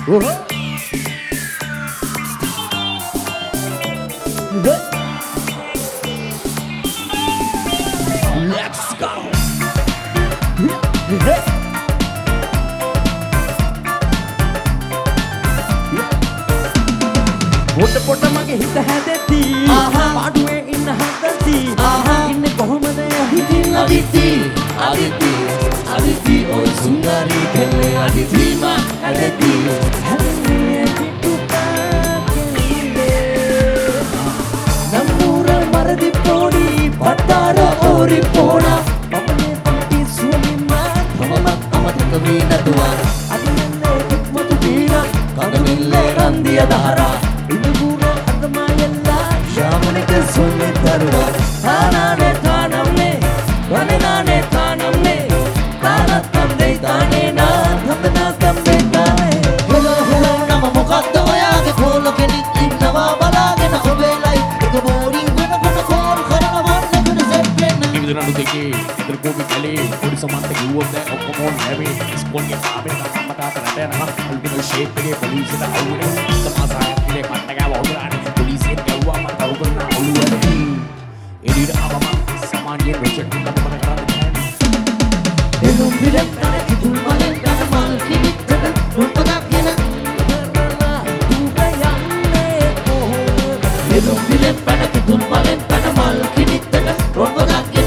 Let's go. පොට මගේ හිත හැදෙති පාඩුවේ ඉන්න හදති ඉන්නේ කොහොමද හිතින් අදිති ඔය සුන්දරී කෙල්ලේ අදිති මා හැදෙති හැදෙන්නේ පිටුපැකෙන්නේ නම්මුර මරදි පොඩි පටාර ඕරි පොණා මමනේ පටි සුවමින්මා මමත් අමතක වී නැතුවා අදින්නේ කිත්මතු දීනා කඳුමිල්ලේ රන්දිය දහරා ඉදුගුර අදමායල්ලා යාමනික සොල්ලි දරුවා තානානේ තානම්නේ වනනානේ තානම්නේ තානත්තම්නේ තානේනා තම්දනා තම්බේ තානේ හෙලෝ නම මොකක්ද ඔයාගේ කෝල කෙනෙක් ඉන්නවා බලාගෙන ඔබේලයි එක බෝරින් ගොන කෝල් කරනවා නැගුණ සෙට් වෙන්න ඉවිදනු දෙකේ ඉදර කෝපි කලේ පොඩි සමන්ත කිව්වොත් දැන් ඔක්කොම ඕන් හැවේ ස්කෝල්ගේ ආවේ නම් මට රටේ නම් අල්පින ෂේප් එකේ පොලිසියට අවුනේ තමාසායක් ඉලේ මට ගාව ඔබලානේ පොලිසියට ගැව්වා මට කවුරුන ඔළුවේ එළියට ආවම සමාන්‍ය රොචට් එකක් මම කරන්නේ එළුම් පිළක් තන කිතුල් මලෙන් තන මල් කිවිත්තට රුප්පකක් ගෙන එළුම් පිළක් තන කිතුල් මලෙන් තන මල් කිවිත්තට රුප්පකක් ගෙන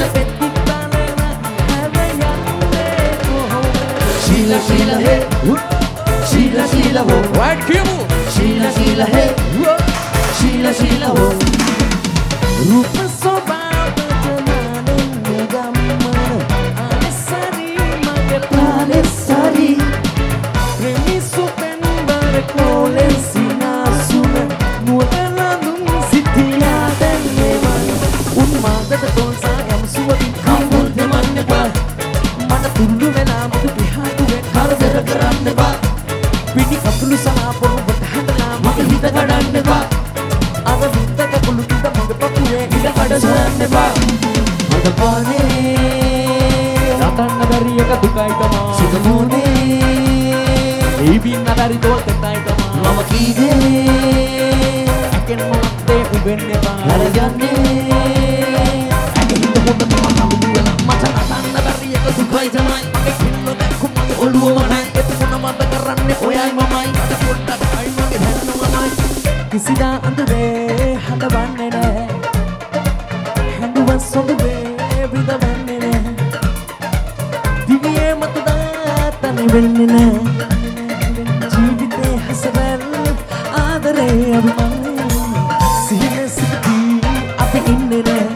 Sheila Sheila hey Sheila Sheila ho right කියමු Sheila Sheila hey Sheila Sheila ho රූප සෝබාව ජනනින් ගම්මන අනසරි මගේ Palesari ප්‍රේමි සුපෙන්බර කෝලෙන් සිනාසුන නුවලඳුන් සිටියා දැන්නේවන් උන්මාදට තොල්සා යම් සුවකින් කවුල් දෙමන්න බා මට තුල්ලු වෙලා මුදු පිහාටුවෙන් කරදර කරන්න බා පිටි කතුළු සලා පොරුබට හැඳලා මගේ හිත කඩන්න බා අර විත්තක කුළු තුඩ මගේ පපුවේ ඉඩ කඩ සොයන්න බා මට පානේ නතන්න බැරි එක දුකයි තමා සිත මොනේ ඒබින් අදරි තෝල් තෙතයි තමා මම කීවේ ඇකෙන් මොනත්තේ උබෙන් එපා හරගන්නේ ඇගේ හිත හොඳ මම කවුරු වෙලා මට නතන්න බැරි එක දුකයි තමයි මගේ කිල්ල දැක්කු මගේ ඔළුව මනයි එතුමුණ මත කරන්නේ ඔයයි මමයි අද පොඩ්ඩක් අයි මගේ දැන්නමයි කිසිදා අඳුරේ හඳවන්නේ නෑ හැඬුවන් සොඳුවේ විඳවන්නේ නෑ දිවියේ මතුදා තනි වෙන්නේ නෑ ජීවිතේ හසවැල් ආදරේ අභිමානය සිහින සිටී අපි ඉන්නේ නෑ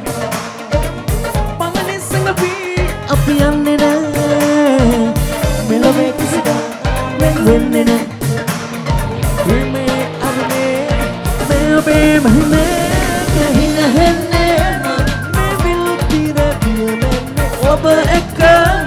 පමණේ සංගපී අපි යන්නේ නෑ මෙලොවේ කිසිදා වෙන් වෙන්නේ නෑ ප්‍රේමේ අරුනේ මේ ඔබේ මහිමේ හින හෙන්නේ මේ විල් පිර පියමන්නේ ඔබ එක්ක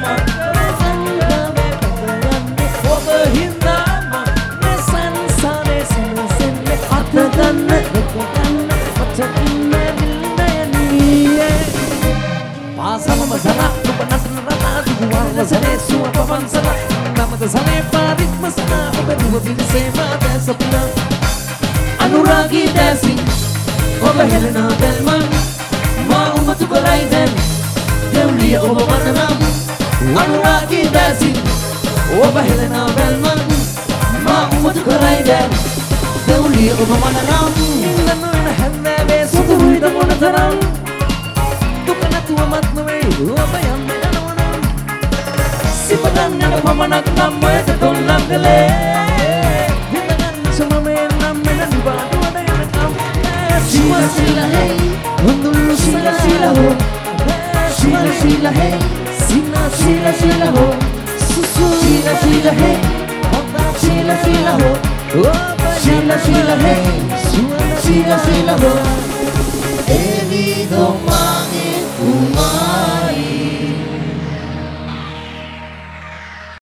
ඔබ හින්දාම මේ සංසාරේ සනසෙන්නේ අත ගන්න රකගන්න මට ඉන්නේ විල්දයනියේ පාසමම සනා ඔබ නටන රටා දුවාන සනේ සුව පවන්සන නමද සනේ පාරිත්ම සනා ඔබ දුව පිළිසේවා දැසපුනා අනුරාගී දැසින් ඔබ හෙළන බැල්මන් මා උමතු කරයි දැන් දෙව්ලිය ඔබ වනනම් අනුරාගී දැසින් ඔබ හෙළන බැල්මන් මා උමතු කරයි දැන් දෙව්ලිය ඔබ වනනම් ඉංගන්න වෙන හැන්දෑවේ සුදුවිද මොනතරම් දුක නැතුව මත් නොවේ ඔබ යන්න යනවනම් සිපගන්නට පමණක් නම් ඔයට තොල්ලම් කළේ හිතගන්න සමමේ නම් මෙන නිවාඩුවද යනකම් Sheila Sheila hey හොඳුල්ලු Sheila Sheila ho Sheila Sheila hey සිනා Sheila Sheila ho සුසු Sheila Sheila hey Sheila Sheila ho Sheila Sheila hey Sheila Sheila ho Evi domani umare